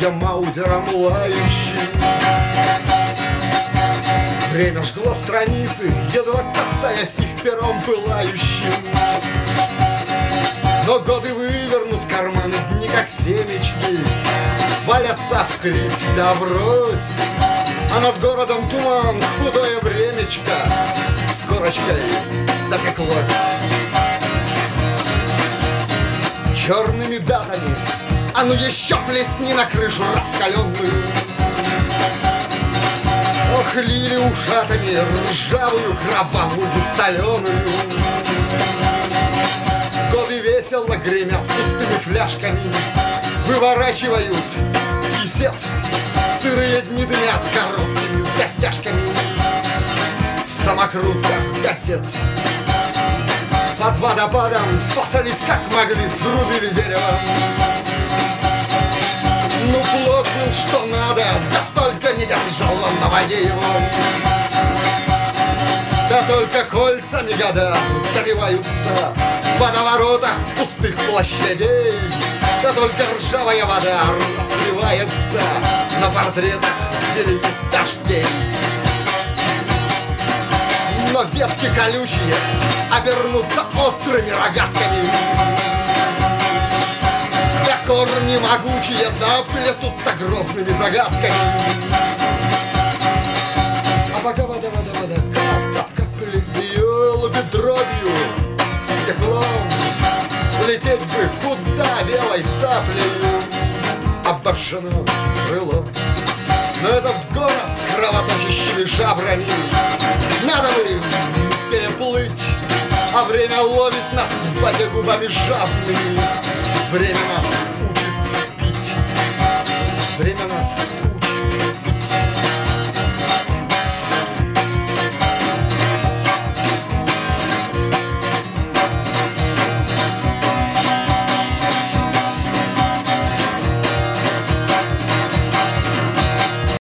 судя маузером лающим. Время жгло страницы, едва касаясь их пером пылающим. Но годы вывернут карманы, дни как семечки валятся в крик да брось. А над городом туман, худое времечко с корочкой запеклось. Черными датами, а ну еще плесни на крышу раскаленную. Ох, лили ушатами ржавую, кровавую, соленую. Годы весело гремят пустыми фляжками, выворачивают кисет. Сырые дни дымят короткими затяжками в самокрутках газет. Под водопадом спасались как могли, срубили дерево. Ну, плотным что надо, да только не держала на воде его. Да только кольцами года заливаются в водоворотах пустых площадей. Да только ржавая вода разливается на портретах великих дождей. Но ветки колючие обернутся острыми рогатками, да корни могучие заплетутся грозными загадками. А пока вода, кап бьет дробью стеклом, лететь бы куда белой цаплей обожжено крыло. Но этот город с кровоточащими жабрами надо бы переплыть, а время ловит нас в воде губами жадными. Время нас